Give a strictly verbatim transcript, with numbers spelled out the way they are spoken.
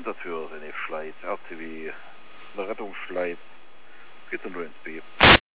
Hintertür, seine Schleiz, R T W, eine Rettungsschleiz, geht dann nur ins B.